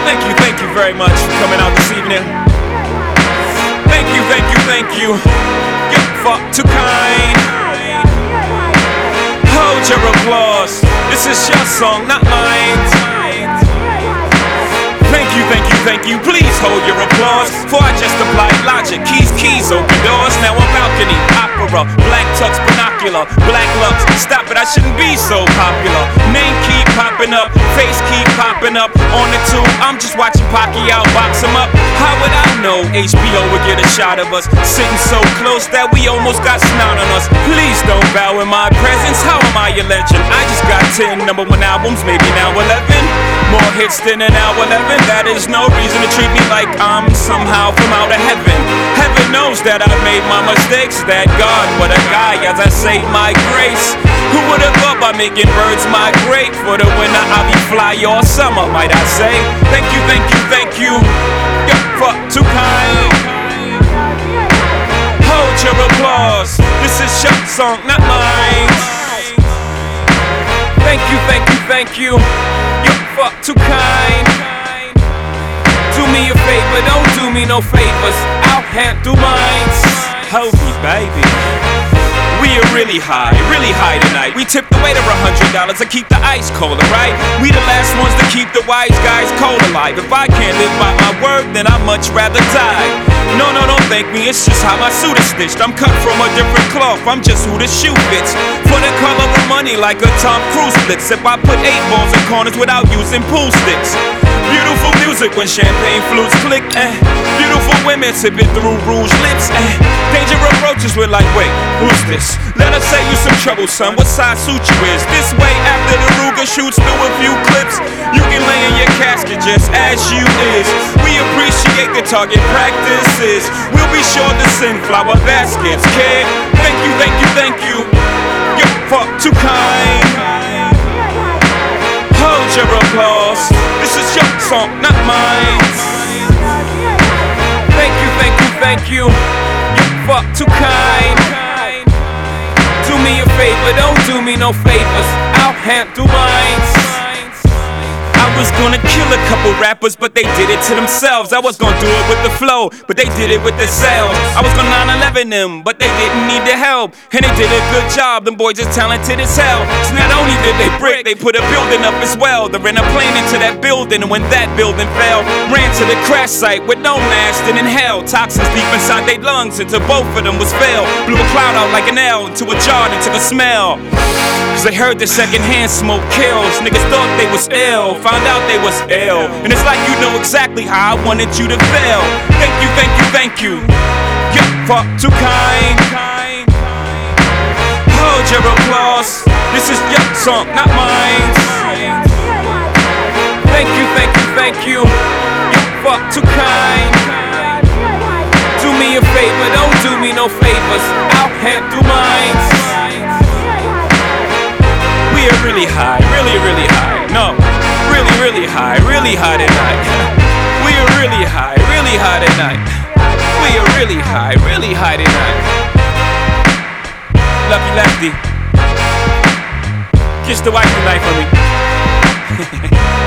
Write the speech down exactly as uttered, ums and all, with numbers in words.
Thank you, thank you very much for coming out this evening. Thank you, thank you, thank you. You're far too kind. Hold your applause. This is your song, not mine. Thank you, thank you, thank you. Please hold your applause. For I just applied logic. Keys, keys, open doors. Now a balcony, opera, black tux, binocular, black lux. Stop it, I shouldn't be so popular. Name keep popping up, face keep popping up. On the tube, I'm just watching Pacquiao box him up. How would I know H B O would get a shot of us? Sitting so close that we almost got snot on us. Please don't bow in my presence. How am I a legend? I just got ten number one albums, maybe now eleven. More hits than an hour eleven. That is no reason to treat me like I'm somehow from out of heaven. Heaven knows that I've made my mistakes. That God, what a guy, as I say my grace. Who would have thought by making birds migrate? For the winter I'll be fly all summer, might I say. Thank you, thank you, thank you. You're far too kind. Hold your applause. This is your song, not mine. Thank you, thank you, thank you. You're far too kind. Do me a favor, don't do me no favors. I'll handle mine. Hold me, baby. We are really high, really high tonight. We tip the waiter a hundred dollars to keep the ice colder, right? We the last ones to keep the wise guys cold alive. If I can't live by my word, then I'd much rather die. No, no, don't thank me, it's just how my suit is stitched. I'm cut from a different cloth, I'm just who the shoe fits. For the color of money like a Tom Cruise blitz. If I put eight balls in corners without using pool sticks. Beautiful music when champagne flutes click, eh. Beautiful women sipping through rouge lips, eh. Danger approaches, we're like, wait, who's this? Let us say you some trouble, son, what size suit you is? This way after the Ruger shoots through a few clips, you can lay in your casket just as you is. We appreciate the target practices. We'll be sure to send flower baskets, kid. Thank you, thank you, thank you. You're far too kind. Hold your applause. This is your song, not mine. Thank you, thank you, thank you. You're far too kind. Do me a favor, don't do me no favors. I'll handle mine. I was gonna kill a couple rappers, but they did it to themselves. I was gonna do it with the flow, but they did it with themselves. I was gonna nine eleven them, but they didn't need the help. And they did a good job, them boys are talented as hell. So not only did they brick, they put a building up as well. They ran a plane into that building, and when that building fell, ran to the crash site with no mask and inhaled toxins deep inside their lungs until both of them was failed. Blew a cloud out like an L into a jar and took a smell. Cause they heard the secondhand smoke kills. Niggas thought they was ill, found out they was ill. And it's like you know exactly how I wanted you to feel. Thank you, thank you, thank you. You're far too kind. Hold your applause. This is your song, not mine. Thank you, thank you, thank you. You're far too kind. Do me a favor, don't do me no favors. I'll handle mine. We are really high, really, really high. No, really, really high, really high tonight. We are really high, really high tonight. We are really high, really high tonight. Love you, Lefty. Kiss the wife tonight for me.